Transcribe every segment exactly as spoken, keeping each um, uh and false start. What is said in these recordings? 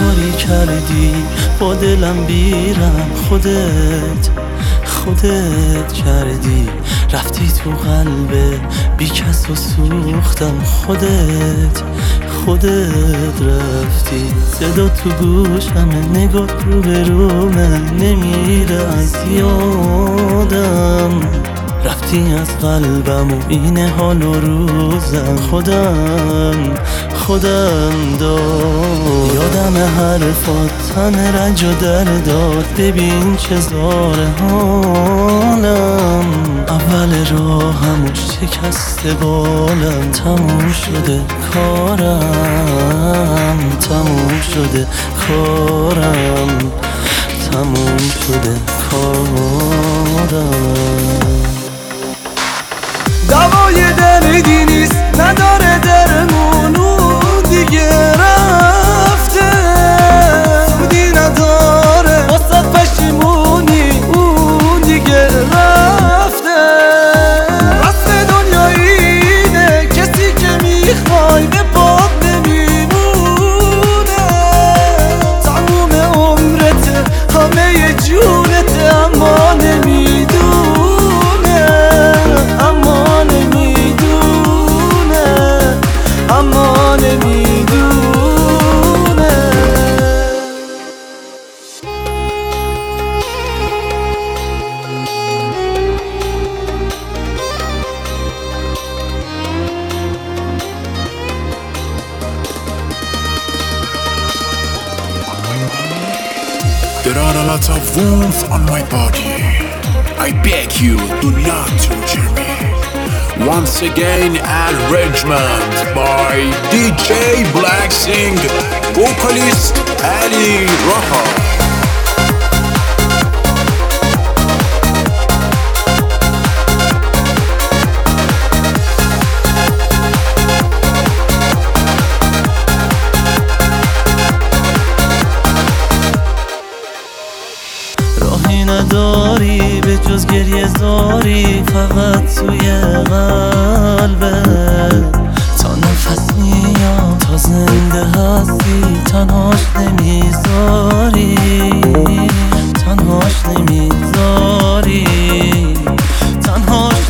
کاری کردی با دلم بیرم، خودت خودت کردی، رفتی تو قلب بی کس و سوختم، خودت خودت رفتی. صدا تو گوشم، نگاه رو به رومه، نمیره از یادم، رفتی از قلبم و این حال و روزم، خودم خودم داد یادم حرفات، تن رنج و درداد، ببین چه زاره حالم، اول راهم و شکست بالم، تموم شده کارم، تموم شده کارم، تموم شده کارم. دوای دردی نیست، نداره درمون، اون دیگه رفته، سودی نداره واسه پشیمونی، اون دیگه رفته. رسم دنیا اینه، کسی که میخوای به پات نمیمونه، تموم عمرته، همه جونته، اما نمیدونه، اما نمیدونه، اما نمیدونه. There are a lot of wounds on my body. I beg you, do not torture me. Once again, arrangement by D J Black Sing, vocalist Ali Raha. راهی نداری به جز گریه زاری، فقط توی قلبه، تا نفس میاد، تا زنده هستی، تنهاش نمیذاری، تنهاش نمیذاری، تنهاش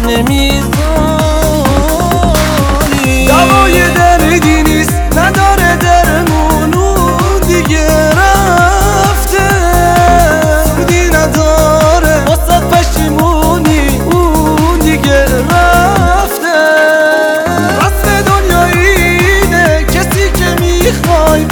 نمیذاری. دوای دردی نیست، نداره درمون، اون دیگه رفته، سودی نداره واسه پشیمونی، اون دیگه رفته. رسم دنیا اینه، کسی که میخوای